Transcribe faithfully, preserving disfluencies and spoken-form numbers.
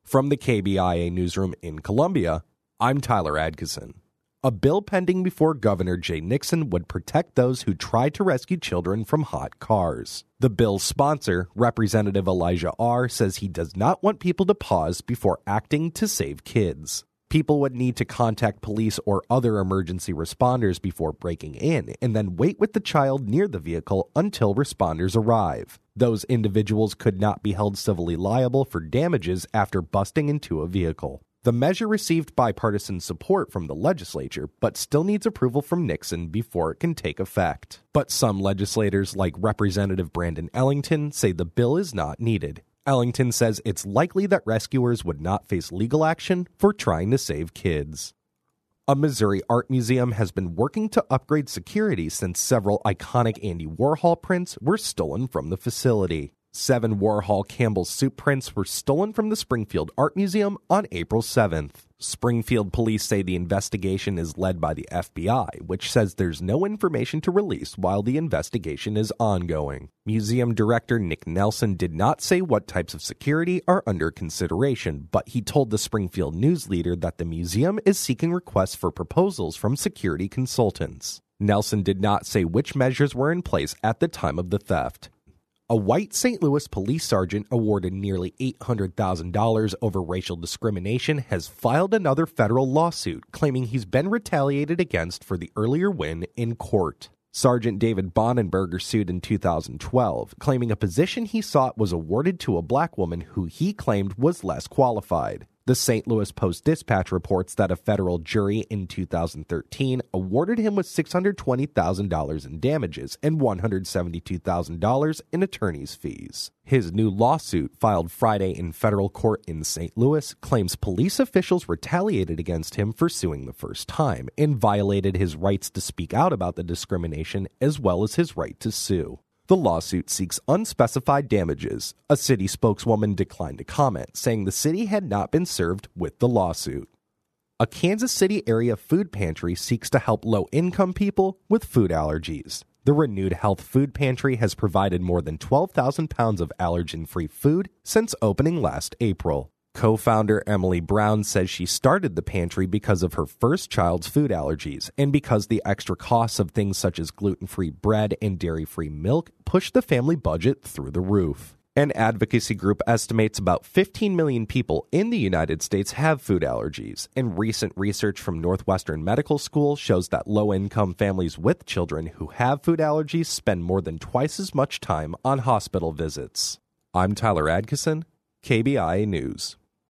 From the K B I A newsroom in Columbia, I'm Tyler Adkison. A bill pending before Governor Jay Nixon would protect those who try to rescue children from hot cars. The bill's sponsor, Representative Elijah R., says he does not want people to pause before acting to save kids. People would need to contact police or other emergency responders before breaking in and then wait with the child near the vehicle until responders arrive. Those individuals could not be held civilly liable for damages after busting into a vehicle. The measure received bipartisan support from the legislature, but still needs approval from Nixon before it can take effect. But some legislators, like Representative Brandon Ellington, say the bill is not needed. Ellington says it's likely that rescuers would not face legal action for trying to save kids. A Missouri art museum has been working to upgrade security since several iconic Andy Warhol prints were stolen from the facility. Seven Warhol Campbell soup prints were stolen from the Springfield Art Museum on April seventh. Springfield police say the investigation is led by the F B I, which says there's no information to release while the investigation is ongoing. Museum director Nick Nelson did not say what types of security are under consideration, but he told the Springfield News Leader that the museum is seeking requests for proposals from security consultants. Nelson did not say which measures were in place at the time of the theft. A white Saint Louis police sergeant awarded nearly eight hundred thousand dollars over racial discrimination has filed another federal lawsuit claiming he's been retaliated against for the earlier win in court. Sergeant David Bonenberger sued in two thousand twelve, claiming a position he sought was awarded to a black woman who he claimed was less qualified. The Saint Louis Post-Dispatch reports that a federal jury in two thousand thirteen awarded him with six hundred twenty thousand dollars in damages and one hundred seventy-two thousand dollars in attorney's fees. His new lawsuit, filed Friday in federal court in Saint Louis, claims police officials retaliated against him for suing the first time and violated his rights to speak out about the discrimination as well as his right to sue. The lawsuit seeks unspecified damages. A city spokeswoman declined to comment, saying the city had not been served with the lawsuit. A Kansas City area food pantry seeks to help low-income people with food allergies. The Renewed Health Food Pantry has provided more than twelve thousand pounds of allergen-free food since opening last April. Co-founder Emily Brown says she started the pantry because of her first child's food allergies and because the extra costs of things such as gluten-free bread and dairy-free milk pushed the family budget through the roof. An advocacy group estimates about fifteen million people in the United States have food allergies, and recent research from Northwestern Medical School shows that low-income families with children who have food allergies spend more than twice as much time on hospital visits. I'm Tyler Adkison, K B I A News.